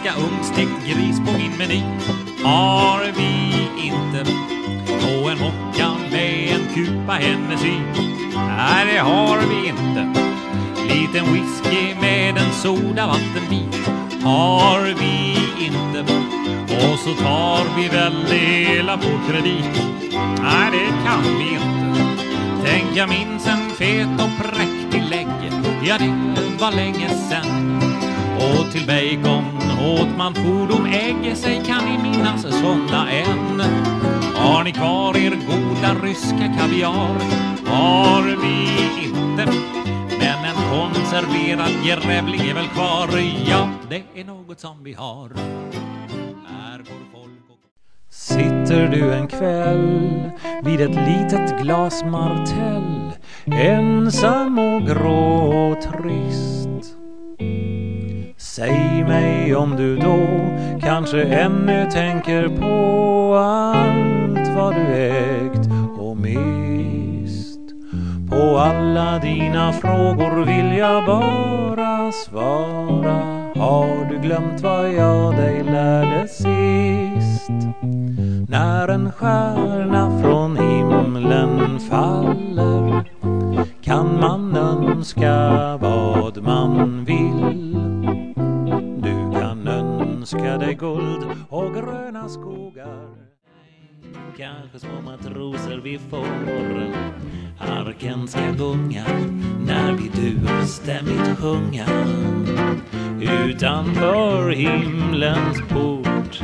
ganska ungstekt gris på min meny. Har vi inte. Och en mocka med en kupa Hennessy. Nej, det har vi inte. Liten whisky med en sodavattenbit. Har vi inte. Och så tar vi väl det hela på kredit. Nej, det kan vi inte. Tänk, jag minns en fet och präktig lägg. Ja, det var länge sen. Och till bacon åt man fordom ägg. Sig kan ni minnas sådana än. Har ni kvar er goda ryska kaviar? Har vi inte. Men en konserverad grävling är väl kvar. Ja, det är något som vi har. Här går folk och... Sitter du en kväll vid ett litet glas martell, ensam och grå och trist. Säg mig om du då kanske ännu tänker på allt vad du ägt och mist. På alla dina frågor vill jag bara svara. Har du glömt vad jag dig lärde sist? När en stjärna från himlen faller kan man önska vad man vill. Du kan önska dig guld och gröna skogar. Kanske små matroser vi får. Arken ska gunga när vi durstämmigt sjunga utanför himlens port.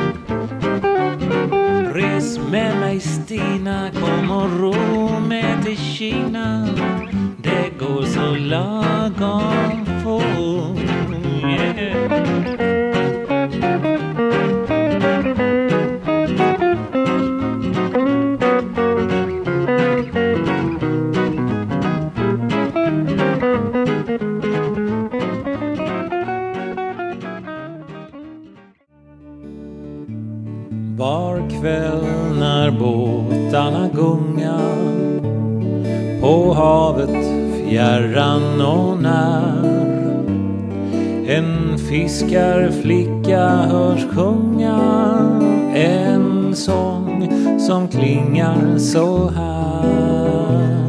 Res med mig Stina, kom och ro med till Kina. Det går så lagom fort. Yeah. Var kväll när båtarna gungar på havet fjärran och när, en fiskarflicka hörs sjunga en sång som klingar så här.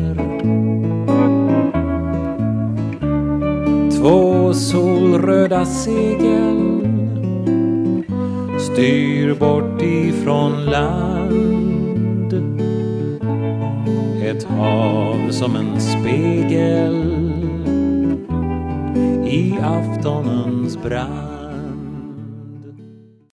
Två solröda segel styr bort ifrån land. Ett hav som en spegel i aftonens brand.